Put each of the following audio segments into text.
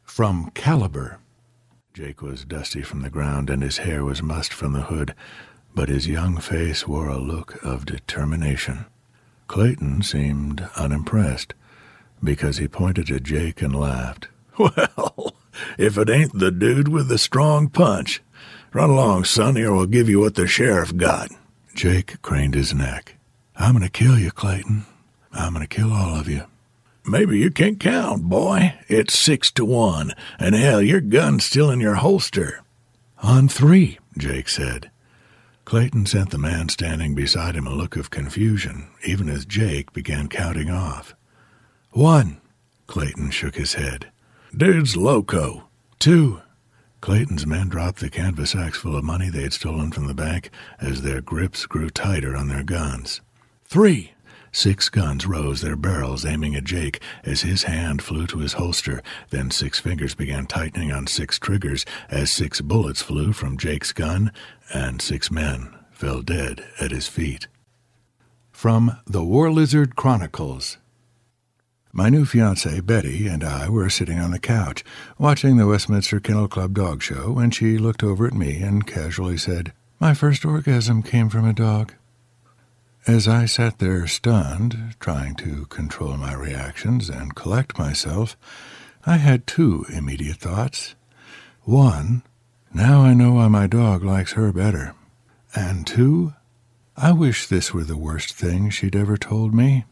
From Caliber. Jake was dusty from the ground, and his hair was mussed from the hood, but his young face wore a look of determination. Clayton seemed unimpressed, because he pointed at Jake and laughed. "Well, if it ain't the dude with the strong punch. Run along, sonny, or we'll give you what the sheriff got." Jake craned his neck. "I'm going to kill you, Clayton. I'm going to kill all of you." "Maybe you can't count, boy. It's 6-1, and hell, your gun's still in your holster." "On 3, Jake said. Clayton sent the man standing beside him a look of confusion, even as Jake began counting off. 1. Clayton shook his head. "Dude's loco." 2. Clayton's men dropped the canvas sacks full of money they had stolen from the bank as their grips grew tighter on their guns. 3. 6 guns rose their barrels, aiming at Jake as his hand flew to his holster. Then 6 fingers began tightening on 6 triggers as 6 bullets flew from Jake's gun, and 6 men fell dead at his feet. From the War Lizard Chronicles. My new fiancée, Betty, and I were sitting on the couch, watching the Westminster Kennel Club dog show, when she looked over at me and casually said, "My first orgasm came from a dog." As I sat there stunned, trying to control my reactions and collect myself, I had 2 immediate thoughts. 1, now I know why my dog likes her better. And 2, I wish this were the worst thing she'd ever told me.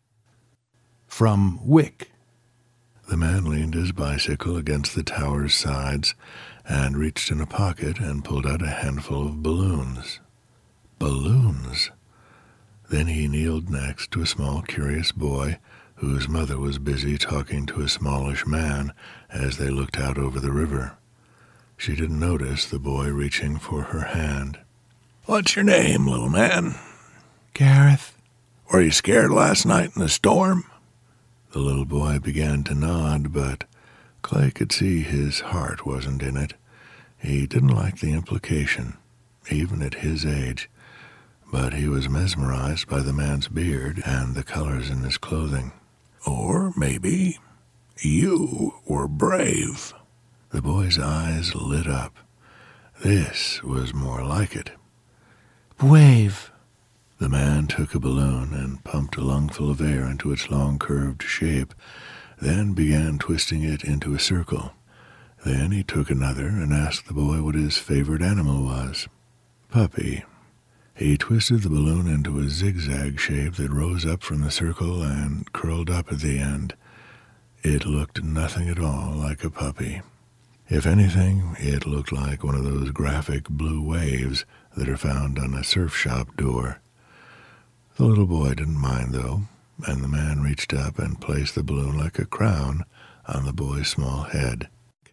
From Wick. The man leaned his bicycle against the tower's sides and reached in a pocket and pulled out a handful of balloons. Balloons? Then he kneeled next to a small, curious boy whose mother was busy talking to a smallish man as they looked out over the river. She didn't notice the boy reaching for her hand. "What's your name, little man?" "Gareth." "Were you scared last night in the storm?" The little boy began to nod, but Clay could see his heart wasn't in it. He didn't like the implication, even at his age, but he was mesmerized by the man's beard and the colors in his clothing. "Or maybe you were brave." The boy's eyes lit up. This was more like it. "Brave." The man took a balloon and pumped a lungful of air into its long curved shape, then began twisting it into a circle. Then he took another and asked the boy what his favorite animal was. "Puppy." He twisted the balloon into a zigzag shape that rose up from the circle and curled up at the end. It looked nothing at all like a puppy. If anything, it looked like one of those graphic blue waves that are found on a surf shop door. The little boy didn't mind, though, and the man reached up and placed the balloon like a crown on the boy's small head.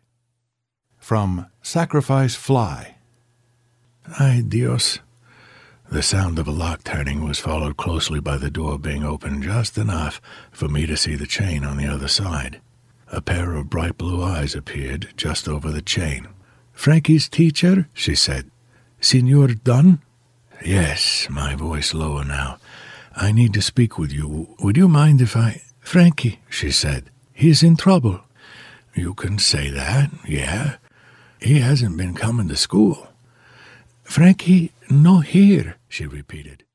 From Sacrifice Fly. Ay Dios. The sound of a lock turning was followed closely by the door being opened just enough for me to see the chain on the other side. A pair of bright blue eyes appeared just over the chain. "Frankie's teacher?" she said. "Signor Dunn?" "Yes," my voice lower now. "I need to speak with you. Would you mind if I—" "Frankie," she said. "He's in trouble." "You can say that, yeah. He hasn't been coming to school." "Frankie, no here," she repeated.